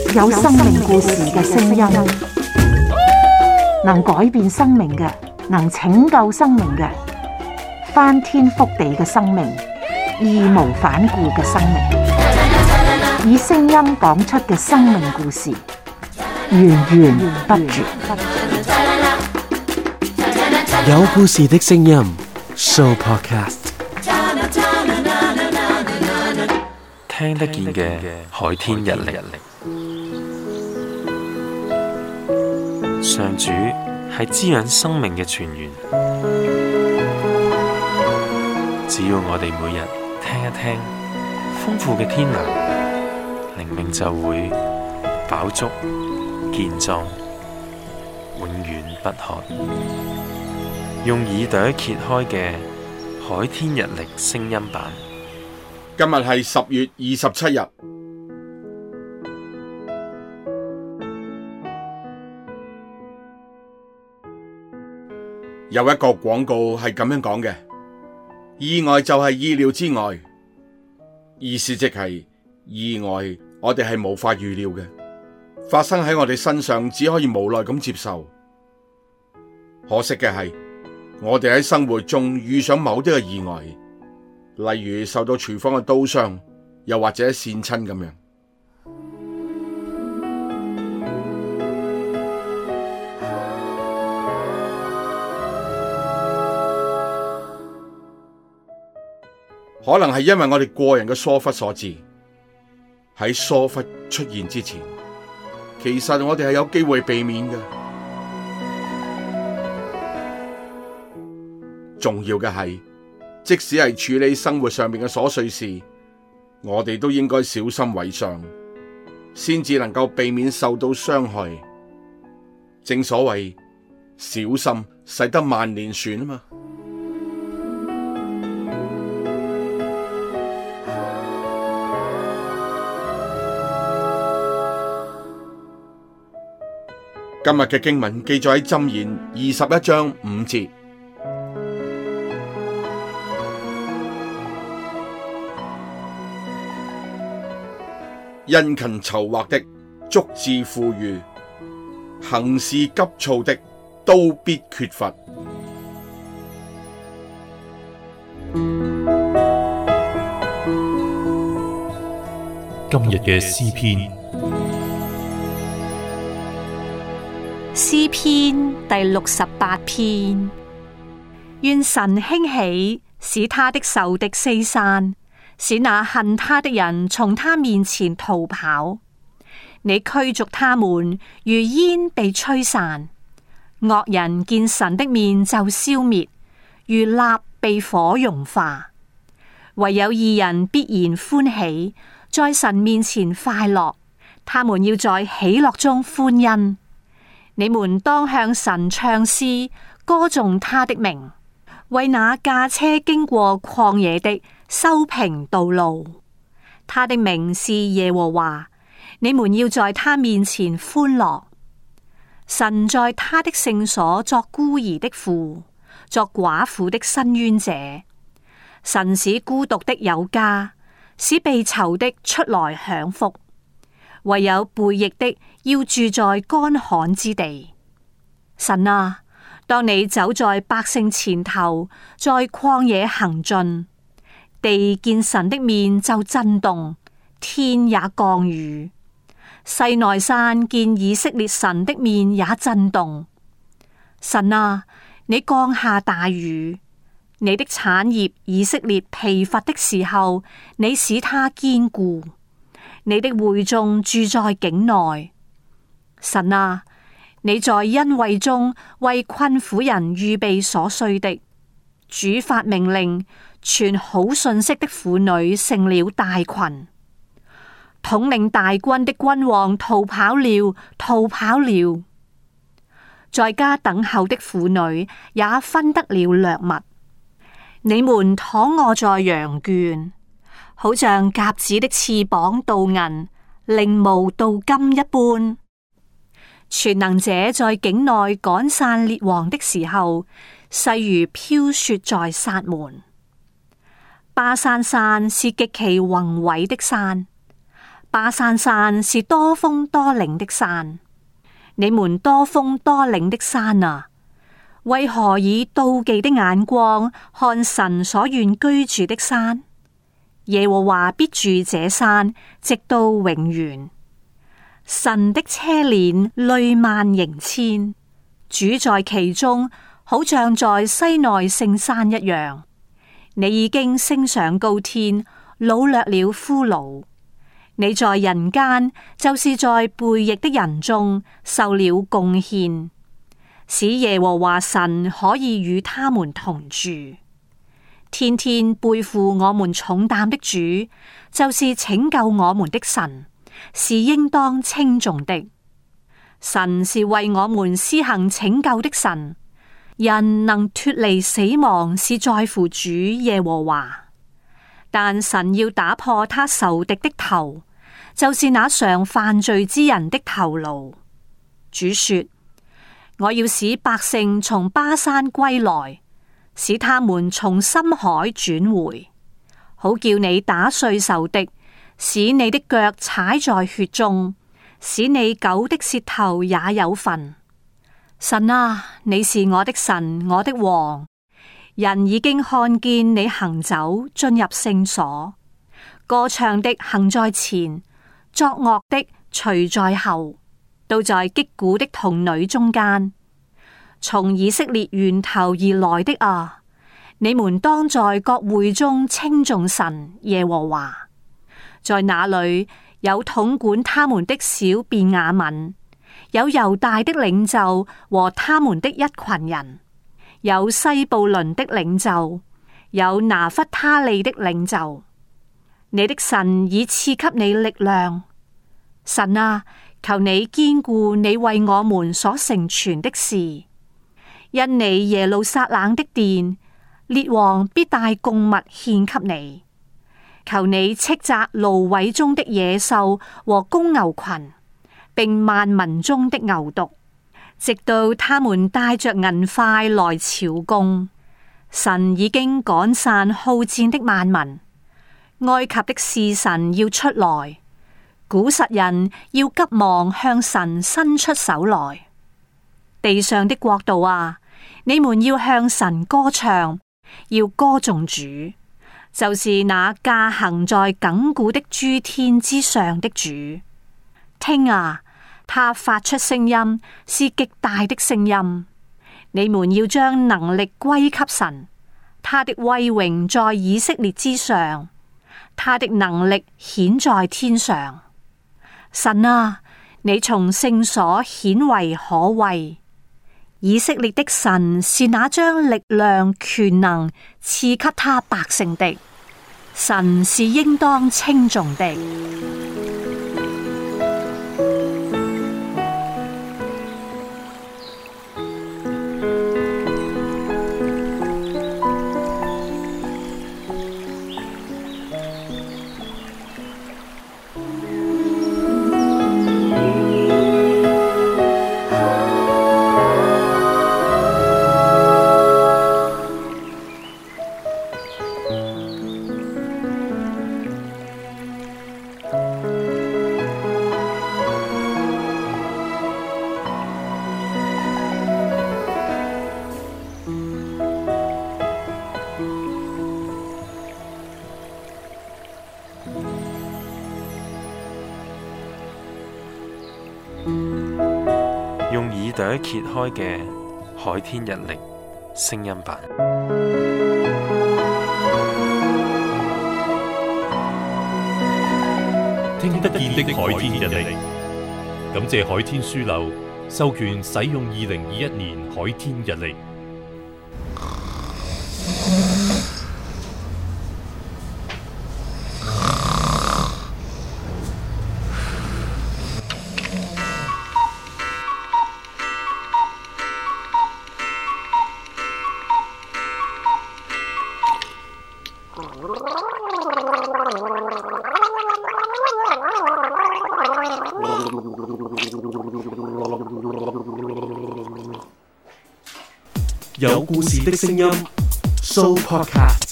有生命故事嘅聲音，能改變生命嘅，能拯救生命嘅，翻天覆地嘅生命，義無反顧嘅生命，以聲音講出嘅生命故事，源源不絕。 有故事的聲音 Show Podcast， 聽得見嘅海天日曆，上主係滋養生命嘅泉源。只要我哋每日聽一聽豐富嘅天糧，靈命就會飽足健壯，永遠不渴。用耳朵揭開嘅海天日曆聲音版。 今日係10月27日。有一個廣告係咁樣講嘅：意外就係意料之外，意思即係意外，我哋係無法預料嘅，發生喺我哋身上，只可以無奈咁接受。可惜嘅係，我哋喺生活中遇上某啲嘅意外，例如受到廚房嘅刀傷，又或者跣親咁樣。可能係因為我哋個人嘅疏忽所致。喺疏忽出現之前，其實我哋係有機會避免嘅。重要嘅係，即使係處理生活上面嘅瑣碎事，我哋都應該小心為上，先至能夠避免受到傷害。正所謂小心駛得萬年船啊嘛。今日嘅經文記載喺箴言21章5節。殷勤籌劃的足致富裕，行事急躁的都必缺乏。 今日嘅詩篇， 詩篇第68篇。願神興起，使他的仇敵四散，使那恨他的人從他面前逃跑。你驅逐他們，如煙被吹散。惡人見神的面就消滅，如蠟被火融化。唯有義人必然歡喜，在神面前快樂。他們要在喜樂中歡欣。你們當向神唱詩，歌頌他的名，為那駕車經過曠野的修平道路。他的名是耶和華，你們要在他面前歡樂。神在他的聖所作孤兒的父，作寡婦的伸冤者。神使孤獨的有家，使被囚的出來享福。唯有背逆的要住在乾旱之地。神啊，當你走在百姓前頭，在曠野行進，地見神的面就震動，天也降雨。西奈山見以色列神的面也震動。神啊，你降下大雨，你的產業以色列疲乏的時候，你使他堅固。你的會眾住在境內。神啊，你在恩惠中為困苦人預備所需的。主發命令，傳好信息的婦女成了大群。統領大軍的君王逃跑了，逃跑了。在家等候的婦女也分得了掠物。你們躺臥在羊圈，好像鴿子的翅膀鍍銀，翎毛鍍金一般。全能者在境內趕散列王的時候，細如飄雪在撒門。巴珊山是極其宏偉的山， 巴珊山是多峰多嶺的山，你們多峰多嶺的山啊，為何以妒忌的眼光看神所願居住的山？耶和華必住這山，直到永遠。神的車輦累萬盈千，主在其中，好像在西奈聖山一樣。你已經升上高天，擄掠了俘虜。你在人間，就是在背逆的人中受了貢獻，使耶和華神可以與他們同住。天天背負我們重擔的主，就是拯救我們的神，是應當稱頌的。神是為我們施行拯救的神，人能脫離死亡，是在乎主耶和華。但神要打破他仇敵的頭，就是那常犯罪之人的頭顱。主說：我要使百姓從巴珊歸來，使他們從深海轉回，好叫你打碎仇敵，使你的腳踩在血中，使你狗的舌頭也有份。神啊，你是我的神，我的王。人已經看見你行走進入聖所，歌唱的行在前，作樂的隨在後，都在擊鼓的童女中間。從以色列源頭而來的啊，你們當在各會中稱頌神耶和華。在那裏有統管他們的小便雅憫，有猶大的領袖和他們的一群人，有西布倫的領袖，有拿弗他利的領袖。你的神已賜給你力量，神啊，求你堅固你為我們所成全的事。因你耶路撒冷的殿，列王必帶供物獻給你。求你斥責蘆葦中的野獸和公牛群，並萬民中的牛犢，直到他們帶着銀塊來朝貢。神已經趕散好戰的萬民，埃及的使臣要出來，古實人要急忙向神伸出手來。地上的國度啊，你們要向神歌唱，要歌頌主，就是那駕行在亙古的諸天之上的主。聽啊，他發出聲音，是極大的聲音。你們要將能力歸給神，他的威榮在以色列之上，他的能力顯在天上。神啊，你從聖所顯為可畏。以色列的神是那將力量權能賜給他百姓的，神是應當稱頌的。 用耳朵揭開嘅海天日曆聲音版， 聽得見的海天日曆，感謝海天書樓授權使用2021年海天日曆。 有故事的聲音 ，Show Podcast。